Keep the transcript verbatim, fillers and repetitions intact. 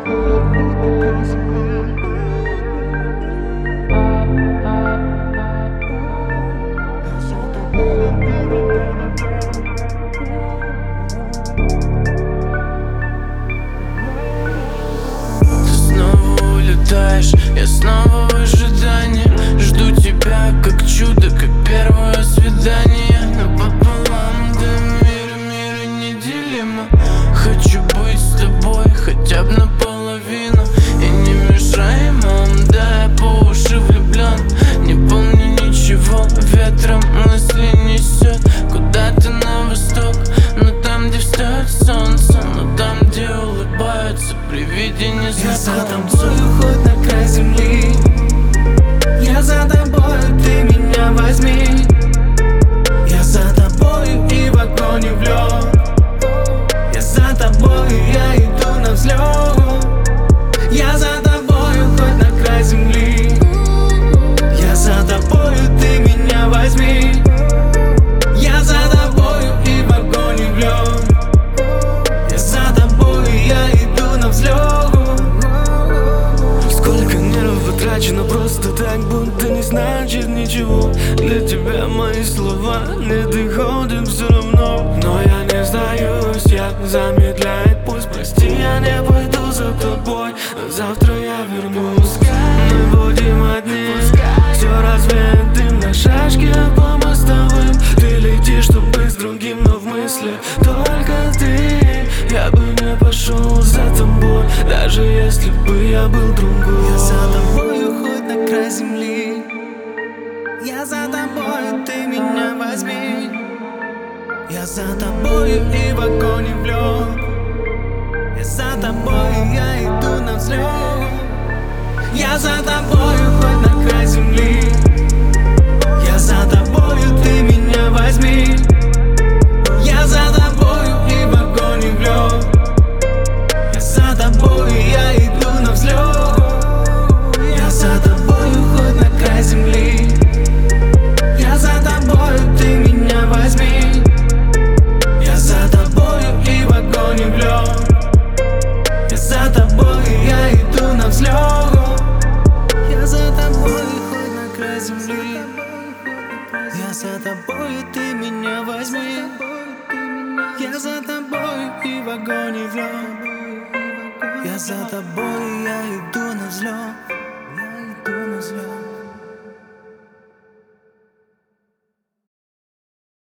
Я снова в ожидании, жду тебя как чудо, как первое свидание. Напополам до мира, мира неделимо. Хочу быть с тобой хотя бы наполовину. И не мешай, мам, да, я по уши влюблен. Не помню ничего, ветром мысли несет куда-то на восток, но там, где встает солнце, но там, где улыбаются при виде незнакомца. Я за тобою хоть на край земли, я за тобою, ты меня возьми. Я за тобою и в огонь и в лед. Я за тобою, я иду на взлет. Я за тобою хоть на край земли, я за тобою, ты меня возьми. Я за тобою и в огонь и в лед. Я за тобою, я иду на взлет. Но просто так, будто не значит ничего. Для тебя мои слова не доходят все равно. Но я не сдаюсь, я замедляет пусть. Прости, я не пойду за тобой, завтра я вернусь. Мы будем одни, все развеет дым на шашке по мостовым. Ты летишь, чтоб быть с другим, но в мысли только ты. Я бы не пошел за тобой, даже если бы я был другой. Я за тобою хоть на край земли, я за тобою, ты меня возьми. Я за тобою и в огонь и в лед. Я за тобою, я иду на взлет. Я за тобою хоть на край земли, я за тобою, ты меня возьми. Я за тобою и в огонь и в лед. Я за тобою, я иду на взлет. Я за тобою хоть на край земли, я за тобою, ты меня возьми. Я за тобою и в огонь и в лед. Я за тобою, я иду на взлет. Я за тобою хоть на край земли, я за тобою, ты меня возьми. Я за тобой и в огонь и в лед. Я за тобой, я иду на взлет.